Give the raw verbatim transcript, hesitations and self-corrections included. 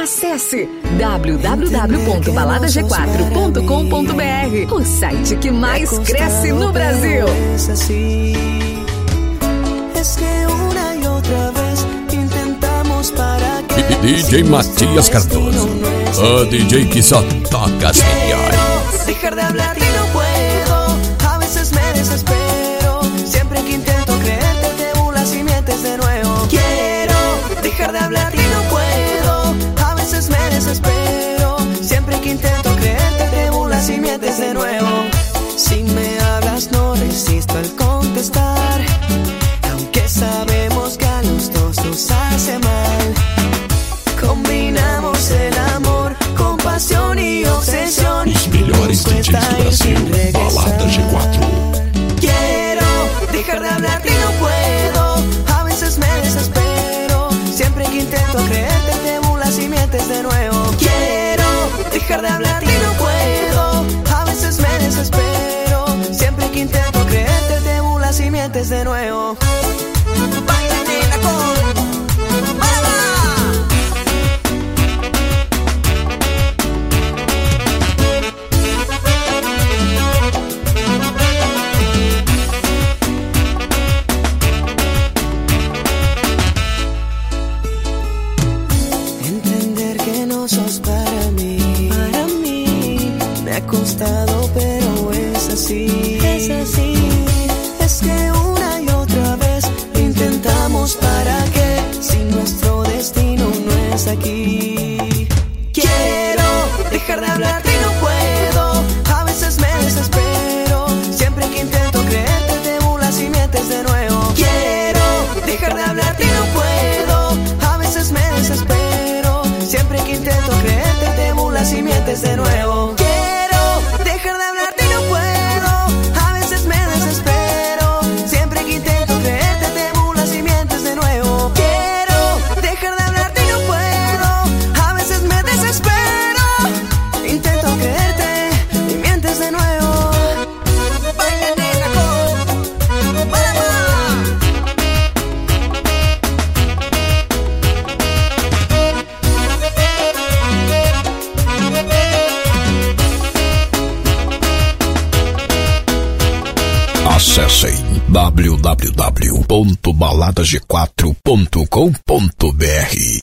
Acesse w w w ponto balada g quatro ponto com ponto b r, o site que mais cresce no Brasil. D J Matias Cardoso, o D J que só toca as melhores. Dejar de hablar y no puedo, a veces me desespero. Siempre que intento creerte te burlas y mientes de nuevo. Quiero dejar de hablar y no puedo, a veces me desespero. Siempre que intento creerte te burlas y mientes de nuevo. Si me hablas no resisto al contestar, aunque sabemos que a los dos nos hace mal. Combinamos el amor con pasión y obsesión. Os melhores D Js do Brasil, Balada G cuatro. Quiero dejar de hablar y no puedo, a veces me desespero. Siempre que intento creerte te burlas y mientes de nuevo. Quiero dejar de hablar y no puedo, a veces me desespero. Siempre que intento creerte te burlas y mientes de nuevo. Baila nena con costado, pero es así, es así. Es que una y otra vez intentamos para que si nuestro destino no es aquí. Quiero dejar de hablar y no puedo, a veces me desespero. Siempre que intento creerte te burlas y mientes de nuevo. Quiero dejar de hablar y no puedo, a veces me desespero. Siempre que intento creerte te burlas y mientes de nuevo. Dejar de hablarte no puedo, a veces me desespero. Siempre que intento creerte te burlas y mientes de nuevo. Quiero dejar de hablarte no puedo, a veces me desespero. Intento creerte y mientes de nuevo. Baila nena con Panamá. Acessem w w w ponto balada g quatro ponto com ponto b r.